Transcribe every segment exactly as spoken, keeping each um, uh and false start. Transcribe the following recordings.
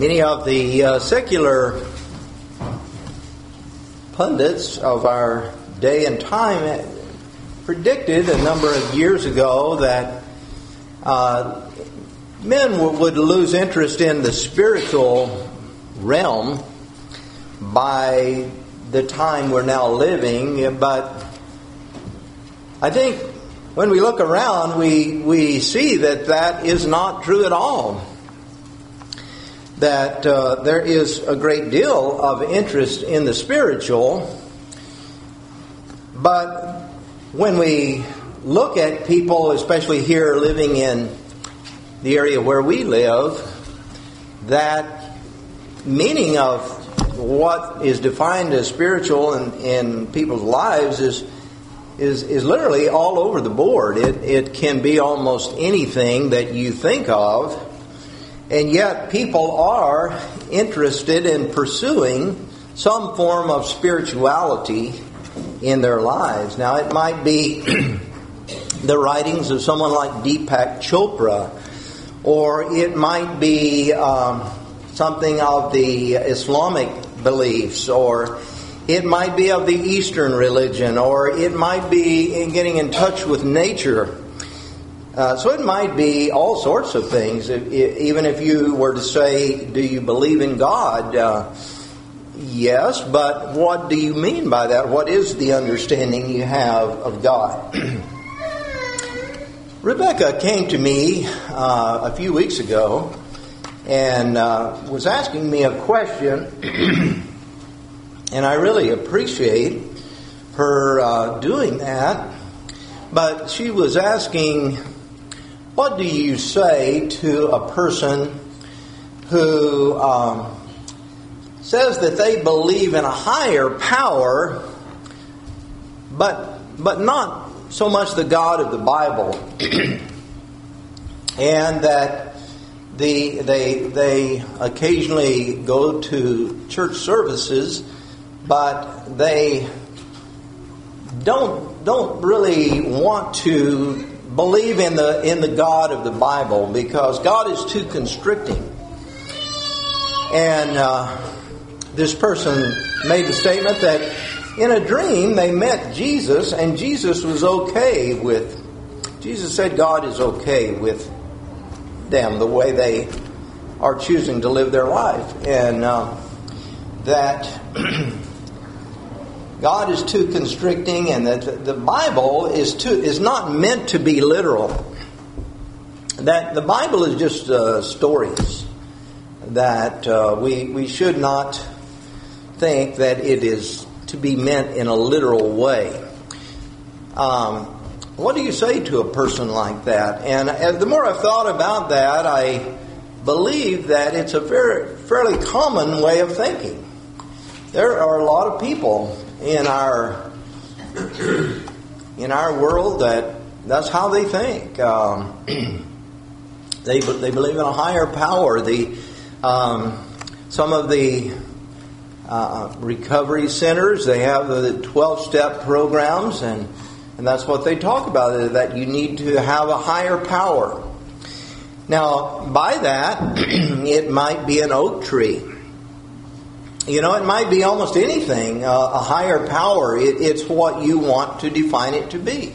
Many of the uh, secular pundits of our day and time predicted a number of years ago that uh, men w- would lose interest in the spiritual realm by the time we're now living. But I think when we look around, we, we see that that is not true at all. That uh, there is a great deal of interest in the spiritual, but when we look at people, especially here living in the area where we live, that meaning of what is defined as spiritual in, in people's lives is is is literally all over the board. It it can be almost anything that you think of. And yet people are interested in pursuing some form of spirituality in their lives. Now, it might be the writings of someone like Deepak Chopra, or it might be um, something of the Islamic beliefs, or it might be of the Eastern religion, or it might be in getting in touch with nature. Uh, so it might be all sorts of things. If, if, even if you were to say, do you believe in God? Uh, yes, but what do you mean by that? What is the understanding you have of God? Rebecca came to me uh, a few weeks ago and uh, was asking me a question, and I really appreciate her uh, doing that. But she was asking, what do you say to a person who um, says that they believe in a higher power, but but not so much the God of the Bible, and that the they they occasionally go to church services, but they don't don't really want to believe in the in the God of the Bible because God is too constricting. And uh, this person made the statement that in a dream they met Jesus, and Jesus was okay with. Jesus said God is okay with them the way they are choosing to live their life, and uh, that God is too constricting, and that the Bible is too is not meant to be literal. That the Bible is just uh, stories. That uh, we we should not think that it is to be meant in a literal way. Um, what do you say to a person like that? And, and the more I've thought about that, I believe that it's a very fairly common way of thinking. There are a lot of people in our in our world that that's how they think. Um, they they believe in a higher power. The um, some of the uh, recovery centers, they have the twelve-step programs, and and that's what they talk about, that you need to have a higher power. Now, by that, it might be an oak tree. You know, it might be almost anything, uh, a higher power. It, it's what you want to define it to be.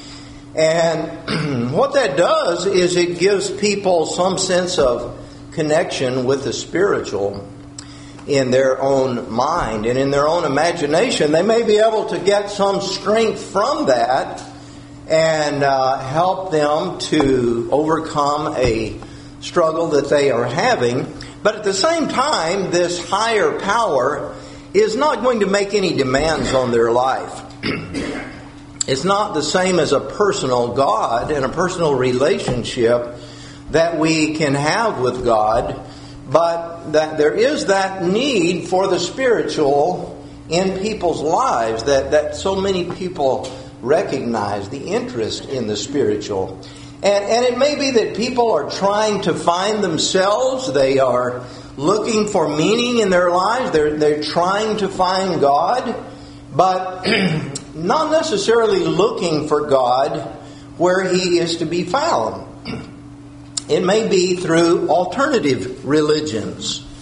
And what that does is it gives people some sense of connection with the spiritual in their own mind and in their own imagination. They may be able to get some strength from that and uh, help them to overcome a struggle that they are having. But at the same time, this higher power is not going to make any demands on their life. It's not the same as a personal God and a personal relationship that we can have with God, but that there is that need for the spiritual in people's lives, that, that so many people recognize the interest in the spiritual. And, and it may be that people are trying to find themselves. They are looking for meaning in their lives. They're, they're trying to find God, but not necessarily looking for God where He is to be found. It may be through alternative religions.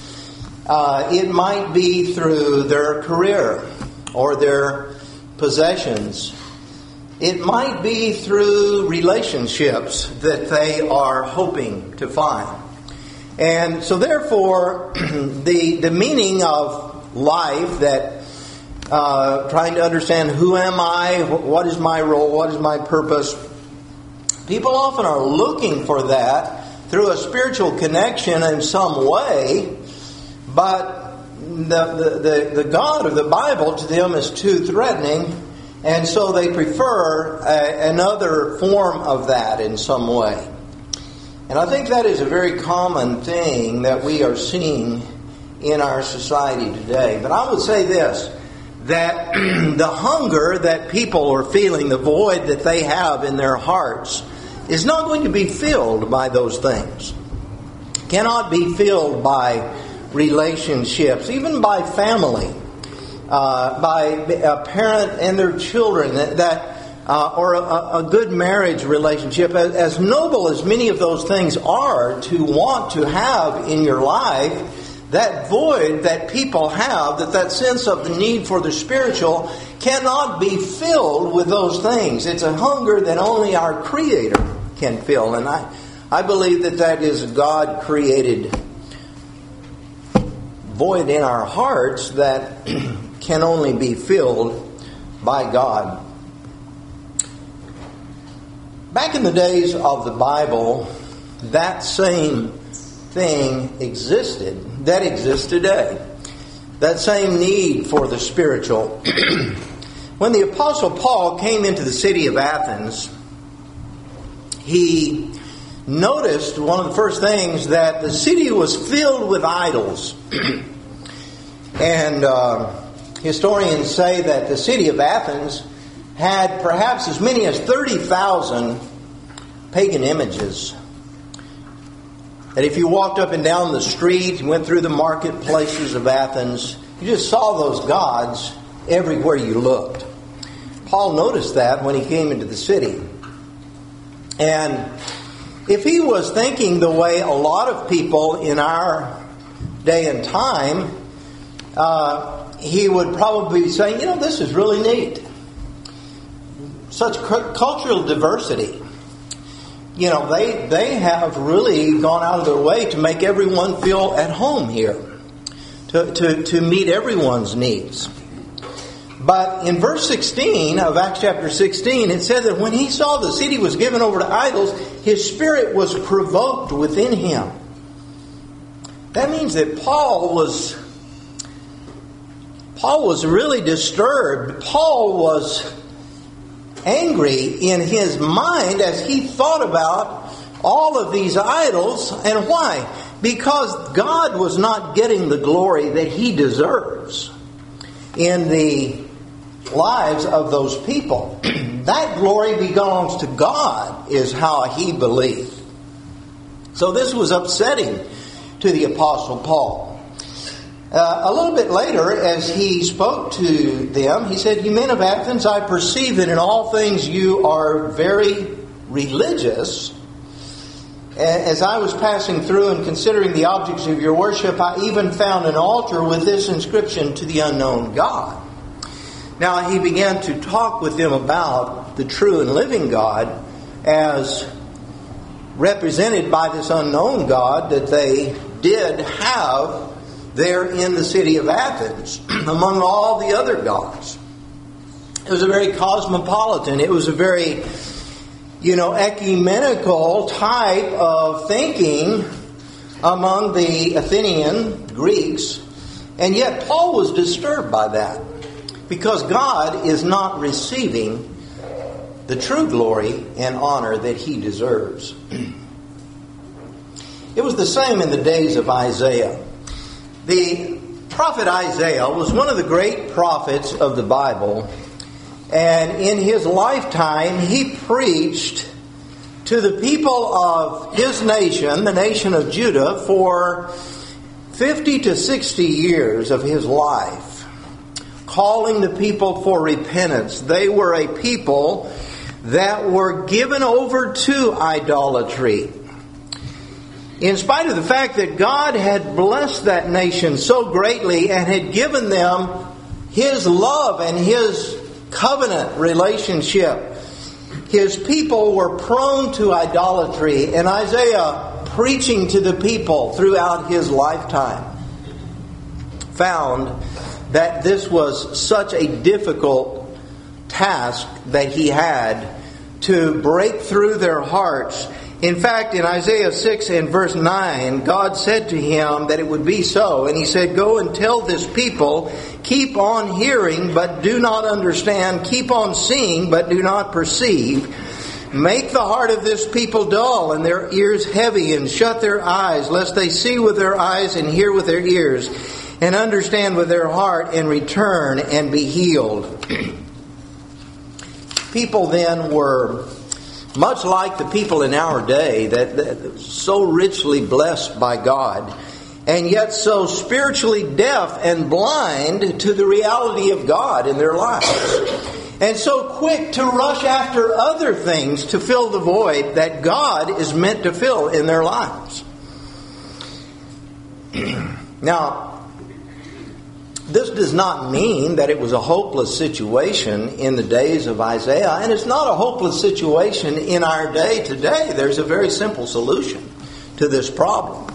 Uh, it might be through their career or their possessions. It might be through relationships that they are hoping to find. And so therefore, the, the meaning of life, that uh, trying to understand who am I, what is my role, what is my purpose, people often are looking for that through a spiritual connection in some way, but the, the, the, the God of the Bible to them is too threatening, and so they prefer a, another form of that in some way. And I think that is a very common thing that we are seeing in our society today. But I would say this, that the hunger that people are feeling, the void that they have in their hearts, is not going to be filled by those things. Cannot be filled by relationships, even by family, uh, by a parent and their children, that, that uh, or a, a good marriage relationship. As, as noble as many of those things are to want to have in your life, that void that people have, that that sense of the need for the spiritual, cannot be filled with those things. It's a hunger that only our Creator can fill. And I, I believe that that is a God-created void in our hearts that can only be filled by God. Back in the days of the Bible, that same thing existed. That exists today. That same need for the spiritual. When the Apostle Paul came into the city of Athens, he noticed one of the first things, that the city was filled with idols. And uh, historians say that the city of Athens had perhaps as many as thirty thousand pagan images. That if you walked up and down the street and went through the marketplaces of Athens, you just saw those gods everywhere you looked. Paul noticed that when he came into the city. And if he was thinking the way a lot of people in our day and time, uh, he would probably be saying, you know, this is really neat. Such cu- cultural diversity. You know, they they have really gone out of their way to make everyone feel at home here, to, to, to meet everyone's needs. But in verse sixteen of Acts chapter sixteen, it says that when he saw the city was given over to idols, his spirit was provoked within him. That means that Paul was Paul was really disturbed. Paul was angry in his mind as he thought about all of these idols. And why? Because God was not getting the glory that he deserves in the lives of those people. That glory belongs to God, is how he believed. So this was upsetting to the Apostle Paul. Uh, a little bit later, as he spoke to them, he said, "You men of Athens, I perceive that in all things you are very religious. As I was passing through and considering the objects of your worship, I even found an altar with this inscription, to the unknown God." Now he began to talk with them about the true and living God as represented by this unknown God that they did have there in the city of Athens, among all the other gods. It was a very cosmopolitan, it was a very, you know, ecumenical type of thinking among the Athenian Greeks. And yet Paul was disturbed by that, because God is not receiving the true glory and honor that he deserves. It was the same in the days of Isaiah. The prophet Isaiah was one of the great prophets of the Bible, and in his lifetime he preached to the people of his nation, the nation of Judah, for fifty to sixty years of his life, calling the people for repentance. They were a people that were given over to idolatry. in spite of the fact that God had blessed that nation so greatly and had given them His love and His covenant relationship, His people were prone to idolatry. And Isaiah, preaching to the people throughout his lifetime, found that this was such a difficult task that he had to break through their hearts. In fact, in Isaiah six and verse nine, God said to him that it would be so. And He said, "Go and tell this people, keep on hearing, but do not understand. Keep on seeing, but do not perceive. Make the heart of this people dull, and their ears heavy, and shut their eyes, lest they see with their eyes and hear with their ears, and understand with their heart, and return and be healed." People then were much like the people in our day, that, that so richly blessed by God, and yet so spiritually deaf and blind to the reality of God in their lives, and so quick to rush after other things to fill the void that God is meant to fill in their lives. Now, this does not mean that it was a hopeless situation in the days of Isaiah, and it's not a hopeless situation in our day today. There's a very simple solution to this problem.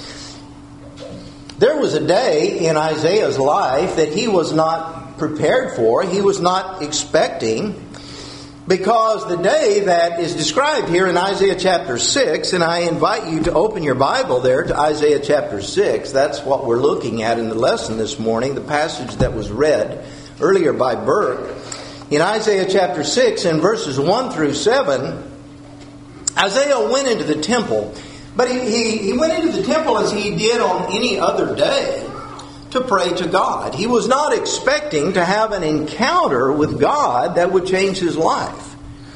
There was a day in Isaiah's life that he was not prepared for, he was not expecting, because the day that is described here in Isaiah chapter six, and I invite you to open your Bible there to Isaiah chapter six. That's what we're looking at in the lesson this morning, the passage that was read earlier by Burke. In Isaiah chapter six, in verses one through seven, Isaiah went into the temple. But he, he, he went into the temple as he did on any other day to pray to God. He was not expecting to have an encounter with God that would change his life.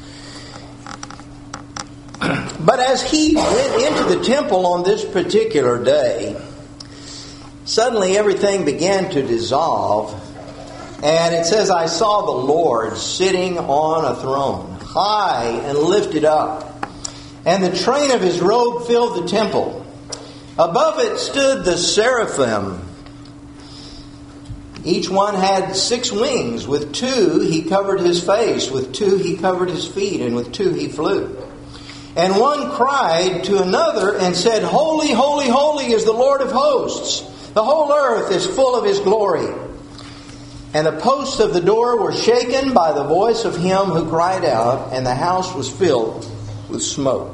But as he went into the temple on this particular day, suddenly everything began to dissolve. And it says, "I saw the Lord sitting on a throne, high and lifted up, and the train of his robe filled the temple. Above it stood the seraphim. Each one had six wings. With two he covered his face, with two he covered his feet, and with two he flew. And one cried to another and said, 'Holy, holy, holy is the Lord of hosts. The whole earth is full of his glory.' And the posts of the door were shaken by the voice of him who cried out, and the house was filled with smoke."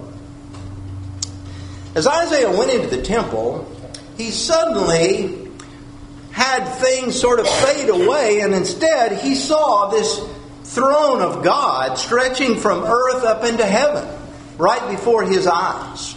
As Isaiah went into the temple, he suddenly had things sort of fade away, and instead he saw this throne of God stretching from earth up into heaven right before his eyes.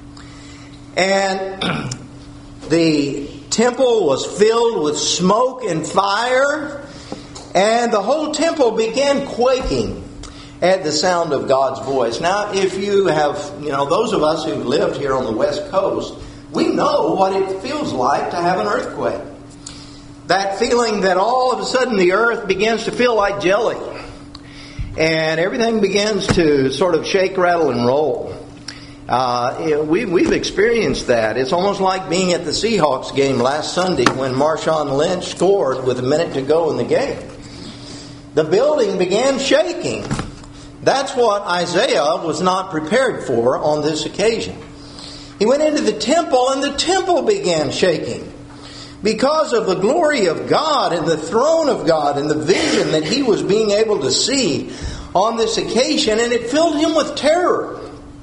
And the temple was filled with smoke and fire, and the whole temple began quaking at the sound of God's voice. Now, if you have, you know, those of us who lived here on the West Coast, we know what it feels like to have an earthquake. That feeling that all of a sudden the earth begins to feel like jelly, and everything begins to sort of shake, rattle, and roll. Uh, we, we've experienced that. It's almost like being at the Seahawks game last Sunday when Marshawn Lynch scored with a minute to go in the game. The building began shaking. That's what Isaiah was not prepared for on this occasion. He went into the temple, and the temple began shaking because of the glory of God and the throne of God and the vision that he was being able to see on this occasion, and it filled him with terror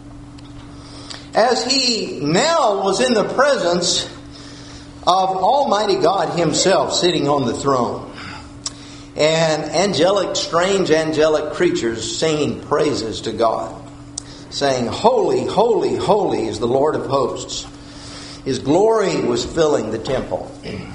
as he now was in the presence of Almighty God himself sitting on the throne, and angelic, strange angelic creatures singing praises to God, saying, "Holy, holy, holy is the Lord of hosts." His glory was filling the temple.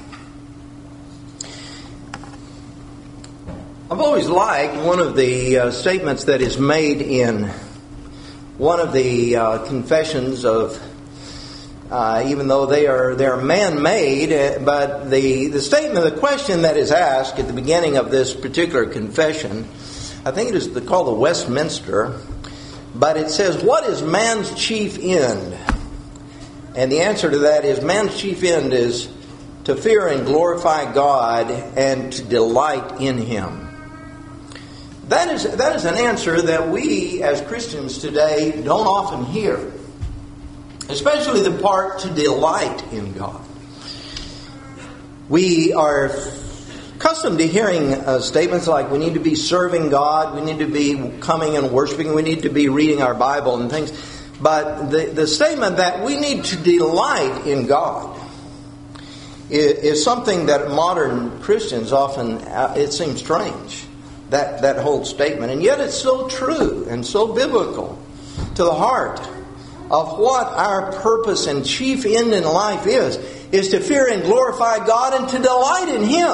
I've always liked one of the uh, statements that is made in one of the uh, confessions of, uh, even though they are they are man-made, uh, but the, the statement, the question that is asked at the beginning of this particular confession, I think it is called the Westminster, but it says, "What is man's chief end?" And the answer to that is man's chief end is to fear and glorify God and to delight in Him. That is, that is an answer that we as Christians today don't often hear. Especially the part to delight in God. We are accustomed to hearing uh, statements like we need to be serving God, we need to be coming and worshiping, we need to be reading our Bible and things. But the, the statement that we need to delight in God is, is something that modern Christians often, uh, it seems strange, that, that whole statement. And yet it's so true and so biblical to the heart of what our purpose and chief end in life is, is to fear and glorify God and to delight in Him.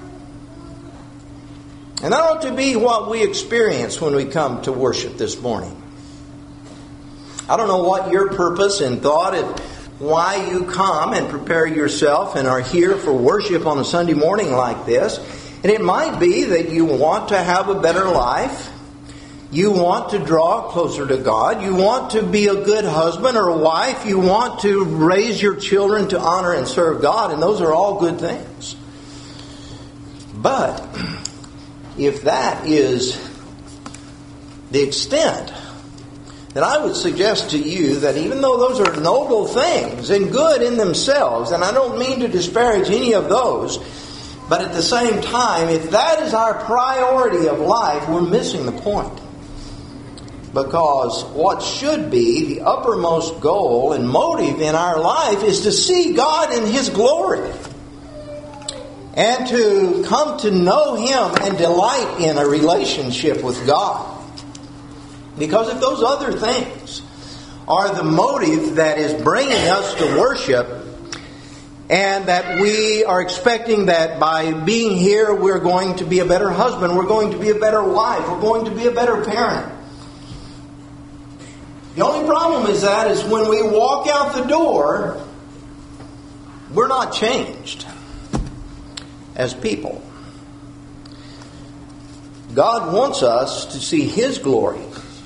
And that ought to be what we experience when we come to worship this morning. I don't know what your purpose and thought and why you come and prepare yourself and are here for worship on a Sunday morning like this. And it might be that you want to have a better life. You want to draw closer to God. You want to be a good husband or a wife. You want to raise your children to honor and serve God. And those are all good things. But if that is the extent, then I would suggest to you that even though those are noble things and good in themselves, and I don't mean to disparage any of those, but at the same time, if that is our priority of life, we're missing the point. Because what should be the uppermost goal and motive in our life is to see God in His glory. And to come to know Him and delight in a relationship with God. Because if those other things are the motive that is bringing us to worship, and that we are expecting that by being here we're going to be a better husband, we're going to be a better wife, we're going to be a better parent. The only problem is that is when we walk out the door, we're not changed as people. God wants us to see His glory.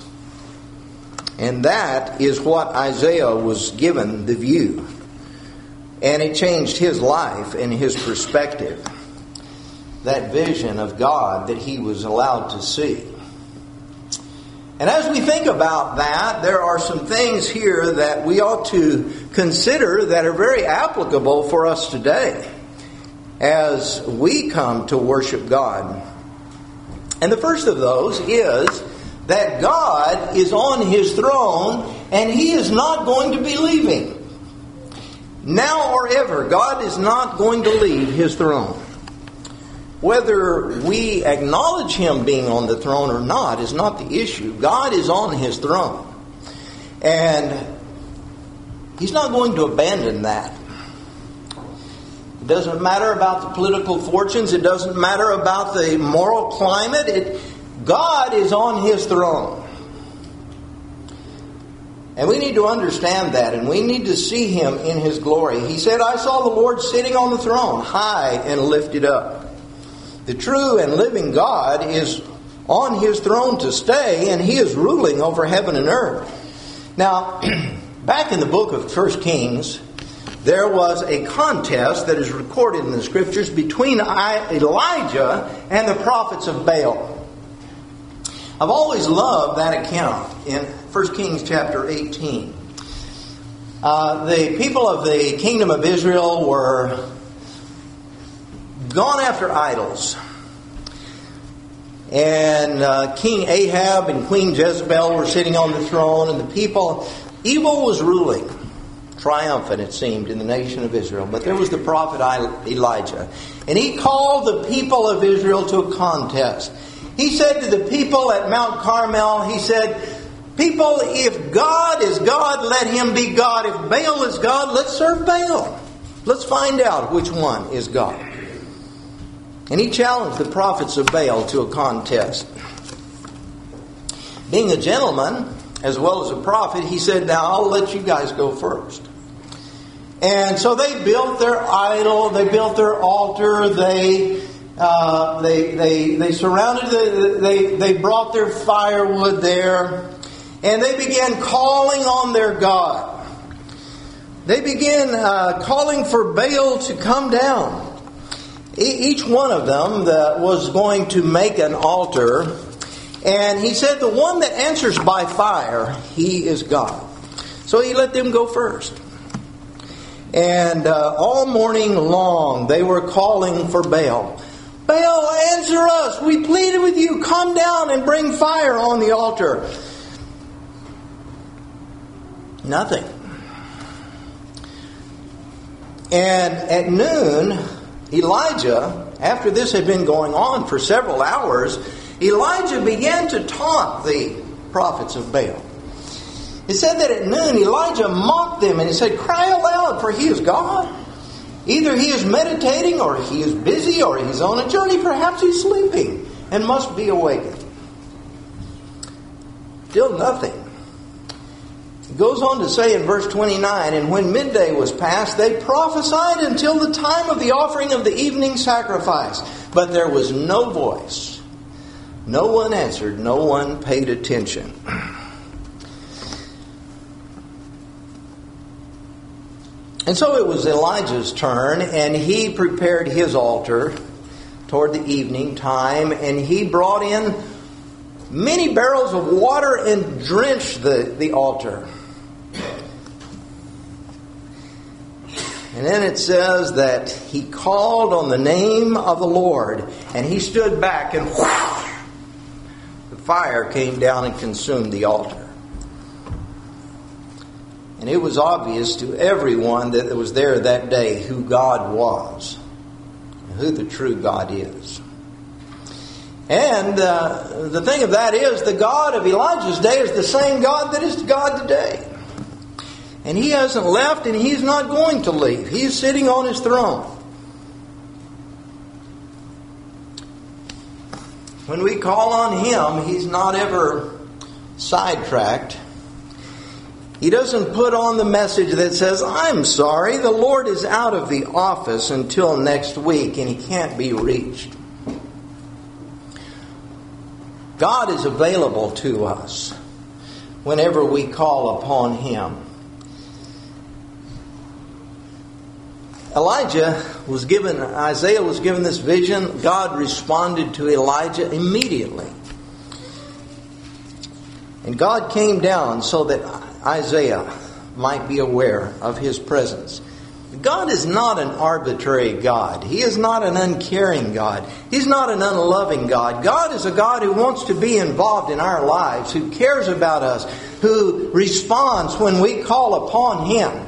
And that is what Isaiah was given the view. And it changed his life and his perspective. That vision of God that he was allowed to see. And as we think about that, there are some things here that we ought to consider that are very applicable for us today as we come to worship God. And the first of those is that God is on His throne and He is not going to be leaving. Now or ever, God is not going to leave His throne. Whether we acknowledge Him being on the throne or not is not the issue. God is on His throne. And He's not going to abandon that. It doesn't matter about the political fortunes. It doesn't matter about the moral climate. It, God is on His throne. And we need to understand that, and we need to see Him in His glory. He said, I saw the Lord sitting on the throne, high and lifted up. The true and living God is on His throne to stay, and He is ruling over heaven and earth. Now, back in the book of First Kings, there was a contest that is recorded in the Scriptures between Elijah and the prophets of Baal. I've always loved that account in First Kings chapter eighteen. Uh, the people of the kingdom of Israel were gone after idols. And uh, King Ahab and Queen Jezebel were sitting on the throne, and the people, evil was ruling. Triumphant, it seemed, in the nation of Israel. But there was the prophet Elijah. And he called the people of Israel to a contest. He said to the people at Mount Carmel, he said, people, if God is God, let Him be God. If Baal is God, let's serve Baal. Let's find out which one is God. And he challenged the prophets of Baal to a contest. Being a gentleman, as well as a prophet, he said, now I'll let you guys go first. And so they built their idol, they built their altar, they uh, they they they surrounded the, they they brought their firewood there, and they began calling on their God. they began uh, calling for Baal to come down. E- each one of them that was going to make an altar. And he said, the one that answers by fire, he is God. So he let them go first. And uh, all morning long, they were calling for Baal. Baal, answer us. We pleaded with you. Come down and bring fire on the altar. Nothing. And at noon, Elijah, after this had been going on for several hours, Elijah began to taunt the prophets of Baal. It said that at noon Elijah mocked them and he said, cry aloud, for he is God. Either he is meditating or he is busy or he's on a journey. Perhaps he's sleeping and must be awakened. Still nothing. It goes on to say in verse twenty-nine, and when midday was past, they prophesied until the time of the offering of the evening sacrifice. But there was no voice. No one answered. No one paid attention. And so it was Elijah's turn, and he prepared his altar toward the evening time, and he brought in many barrels of water and drenched the, the altar. And then it says that he called on the name of the Lord, and he stood back, and whoosh, the fire came down and consumed the altar. And it was obvious to everyone that was there that day who God was, and who the true God is. And uh, the thing of that is, the God of Elijah's day is the same God that is God today. And he hasn't left, and he's not going to leave. He's sitting on his throne. When we call on him, he's not ever sidetracked. He doesn't put on the message that says, I'm sorry, the Lord is out of the office until next week and he can't be reached. God is available to us whenever we call upon him. Elijah was given, Isaiah was given this vision. God responded to Elijah immediately. And God came down so that Isaiah might be aware of his presence. God is not an arbitrary God. He is not an uncaring God. He's not an unloving God. God is a God who wants to be involved in our lives, who cares about us, who responds when we call upon him.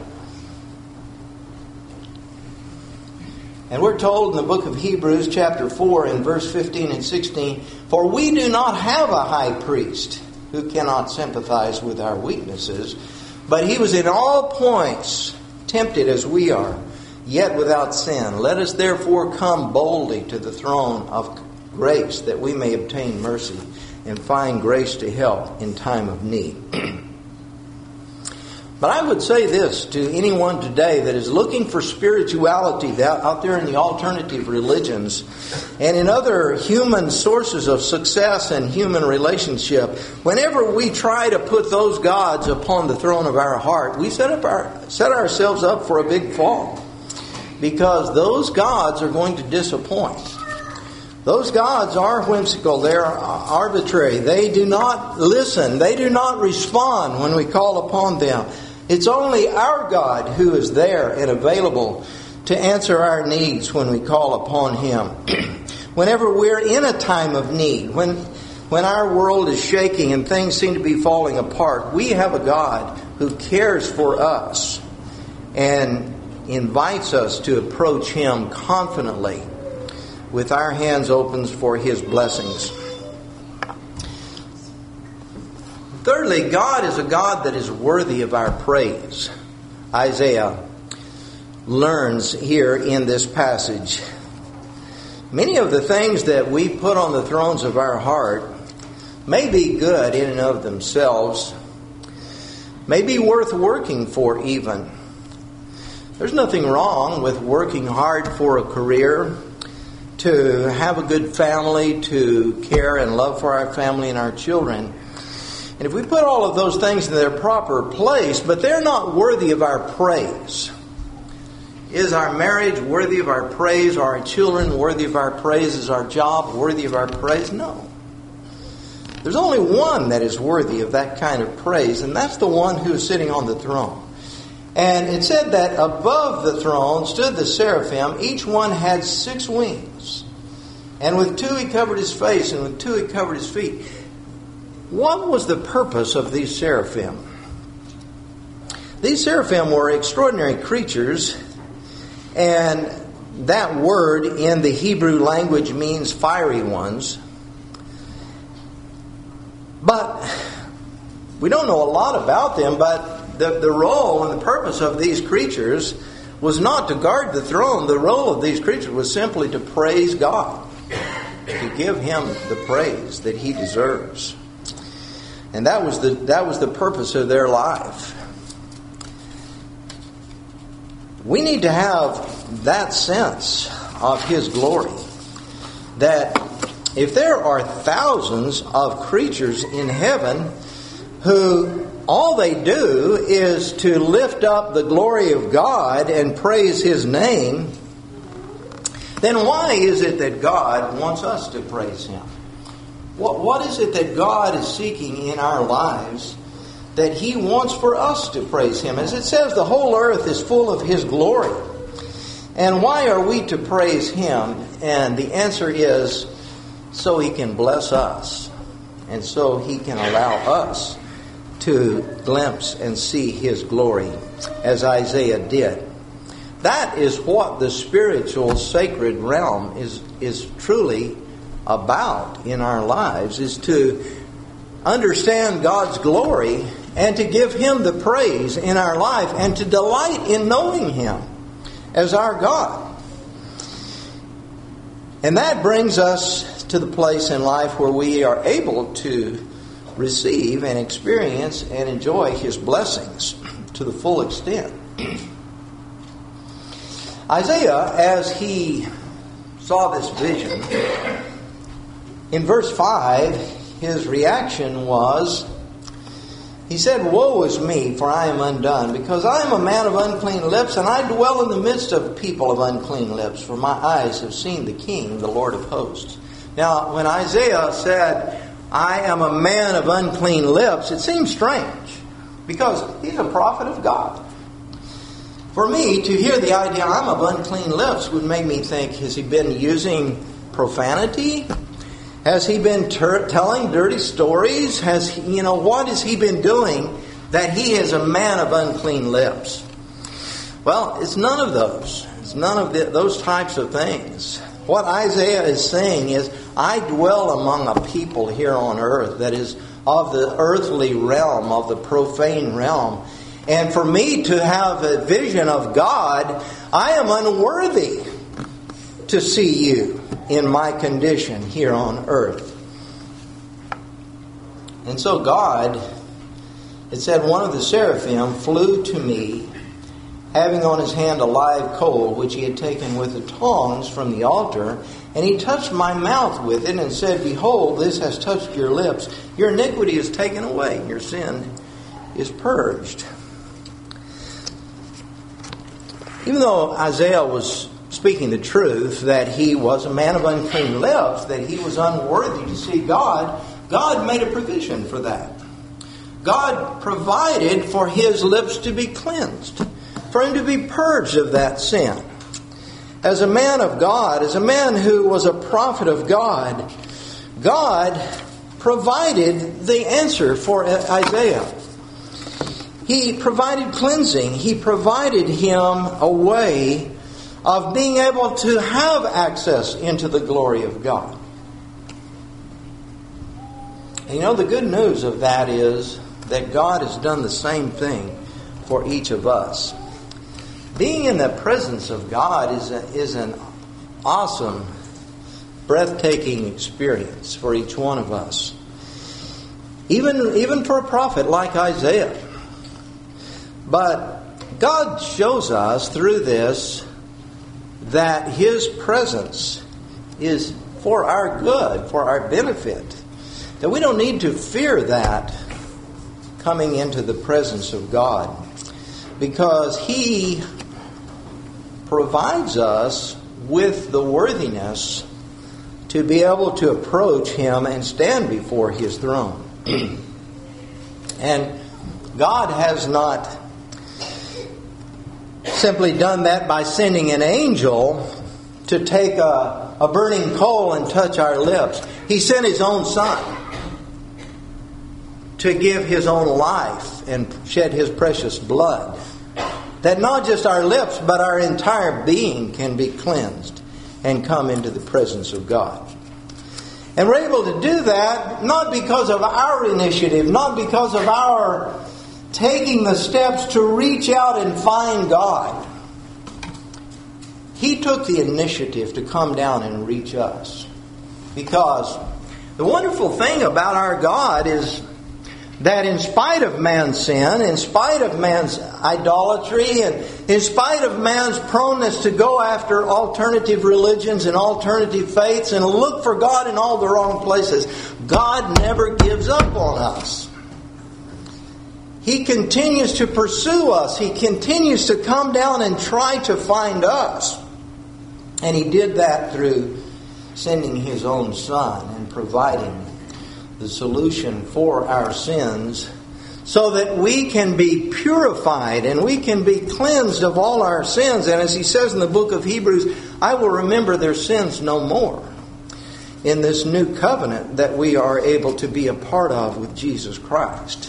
And we're told in the book of Hebrews chapter four and verse fifteen and sixteen, for we do not have a high priest who cannot sympathize with our weaknesses, but he was in all points tempted as we are, yet without sin. Let us therefore come boldly to the throne of grace, that we may obtain mercy and find grace to help in time of need. But I would say this to anyone today that is looking for spirituality out there in the alternative religions and in other human sources of success and human relationship. Whenever we try to put those gods upon the throne of our heart, we set up our set ourselves up for a big fall, because those gods are going to disappoint. Those gods are whimsical. They're arbitrary. They do not listen. They do not respond when we call upon them. It's only our God who is there and available to answer our needs when we call upon him. Whenever we're in a time of need, when when our world is shaking and things seem to be falling apart, we have a God who cares for us and invites us to approach him confidently with our hands open for his blessings. Thirdly, God is a God that is worthy of our praise. Isaiah learns here in this passage. Many of the things that we put on the thrones of our heart may be good in and of themselves, may be worth working for even. There's nothing wrong with working hard for a career, to have a good family, to care and love for our family and our children. And if we put all of those things in their proper place, but they're not worthy of our praise. Is our marriage worthy of our praise? Are our children worthy of our praise? Is our job worthy of our praise? No. There's only one that is worthy of that kind of praise, and that's the one who is sitting on the throne. And it said that above the throne stood the seraphim. Each one had six wings. And with two he covered his face, and with two he covered his feet. What was the purpose of these seraphim? These seraphim were extraordinary creatures. And that word in the Hebrew language means fiery ones. But we don't know a lot about them, but the, the role and the purpose of these creatures was not to guard the throne. The role of these creatures was simply to praise God, to give Him the praise that He deserves. And that was the that was the purpose of their life. We need to have that sense of His glory. That if there are thousands of creatures in heaven who all they do is to lift up the glory of God and praise His name, then why is it that God wants us to praise Him? What, what is it that God is seeking in our lives that He wants for us to praise Him? As it says, the whole earth is full of His glory. And why are we to praise Him? And the answer is, so He can bless us. And so He can allow us to glimpse and see His glory, as Isaiah did. That is what the spiritual sacred realm is, is truly about in our lives, is to understand God's glory and to give Him the praise in our life and to delight in knowing Him as our God. And that brings us to the place in life where we are able to receive and experience and enjoy His blessings to the full extent. Isaiah, as he saw this vision, in verse five, his reaction was, he said, "Woe is me, for I am undone, because I am a man of unclean lips, and I dwell in the midst of people of unclean lips, for my eyes have seen the King, the Lord of hosts." Now, when Isaiah said, "I am a man of unclean lips," it seems strange, because he's a prophet of God. For me, to hear the idea, "I'm of unclean lips," would make me think, has he been using profanity? Has he been ter- telling dirty stories? Has he, you know, what has he been doing that he is a man of unclean lips? Well, it's none of those. It's none of the, those types of things. What Isaiah is saying is, I dwell among a people here on earth that is of the earthly realm, of the profane realm. And for me to have a vision of God, I am unworthy to see you in my condition here on earth. And so God, it said, one of the seraphim flew to me, having on his hand a live coal, which he had taken with the tongs from the altar, and he touched my mouth with it and said, "Behold, this has touched your lips. Your iniquity is taken away, and your sin is purged." Even though Isaiah was speaking the truth, that he was a man of unclean lips, that he was unworthy to see God, God made a provision for that. God provided for his lips to be cleansed, for him to be purged of that sin. As a man of God, as a man who was a prophet of God, God provided the answer for Isaiah. He provided cleansing. He provided him a way of being able to have access into the glory of God. And you know, the good news of that is that God has done the same thing for each of us. Being in the presence of God is, a, is an awesome, breathtaking experience for each one of us. Even, even for a prophet like Isaiah. But God shows us through this that His presence is for our good, for our benefit. That we don't need to fear that coming into the presence of God, because He provides us with the worthiness to be able to approach Him and stand before His throne. And God has not simply done that by sending an angel to take a, a burning coal and touch our lips. He sent His own Son to give His own life and shed His precious blood, that not just our lips but our entire being can be cleansed and come into the presence of God. And we're able to do that not because of our initiative, not because of our taking the steps to reach out and find God. He took the initiative to come down and reach us. Because the wonderful thing about our God is that in spite of man's sin, in spite of man's idolatry, and in spite of man's proneness to go after alternative religions and alternative faiths and look for God in all the wrong places, God never gives up on us. He continues to pursue us. He continues to come down and try to find us. And He did that through sending His own Son and providing the solution for our sins, so that we can be purified and we can be cleansed of all our sins. And as he says in the book of Hebrews, I will remember their sins no more, in this new covenant that we are able to be a part of with Jesus Christ.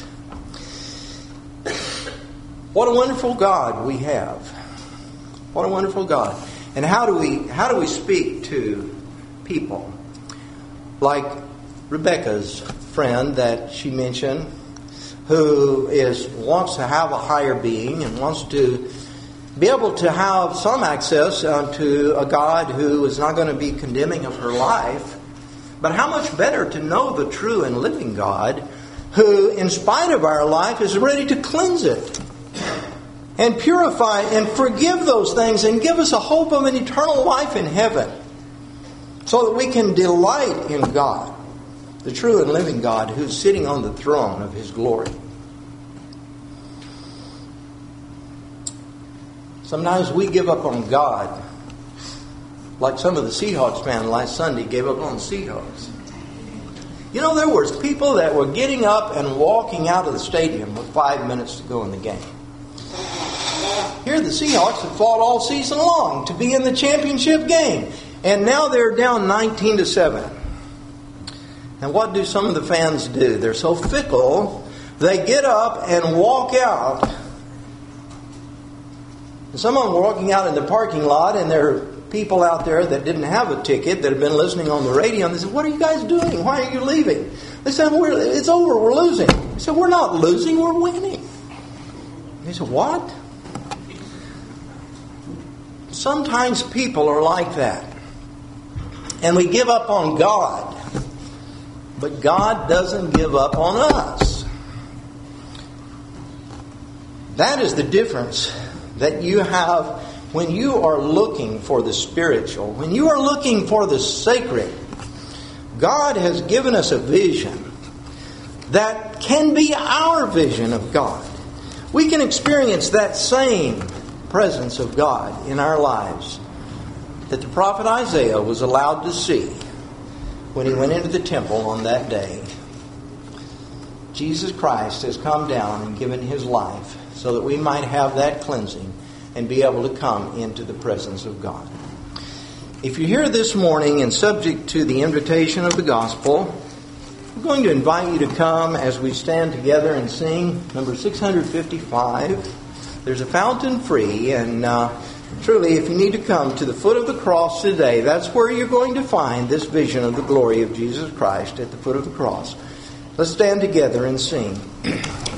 What a wonderful God we have. What a wonderful God. And how do we how do we speak to people like Rebecca's friend that she mentioned, who is wants to have a higher being and wants to be able to have some access uh, to a God who is not going to be condemning of her life. But how much better to know the true and living God, who in spite of our life is ready to cleanse it and purify and forgive those things and give us a hope of an eternal life in heaven, so that we can delight in God, the true and living God who's sitting on the throne of His glory. Sometimes we give up on God, like some of the Seahawks fans last Sunday gave up on the Seahawks. You know, there were people that were getting up and walking out of the stadium with five minutes to go in the game. Here the Seahawks have fought all season long to be in the championship game. And now they're down nineteen to seven. And what do some of the fans do? They're so fickle, they get up and walk out. And some of them were walking out in the parking lot, and there are people out there that didn't have a ticket that had been listening on the radio, and they said, "What are you guys doing? Why are you leaving?" They said, we're, "It's over, we're losing." They said, "We're not losing, we're winning." They said, "What?" Sometimes people are like that. And we give up on God. But God doesn't give up on us. That is the difference that you have when you are looking for the spiritual, when you are looking for the sacred. God has given us a vision that can be our vision of God. We can experience that same presence of God in our lives that the prophet Isaiah was allowed to see when he went into the temple on that day. Jesus Christ has come down and given His life so that we might have that cleansing and be able to come into the presence of God. If you're here this morning and subject to the invitation of the gospel, I'm going to invite you to come as we stand together and sing number six hundred fifty-five. There's a fountain free, and uh, truly, if you need to come to the foot of the cross today, that's where you're going to find this vision of the glory of Jesus Christ, at the foot of the cross. Let's stand together and sing.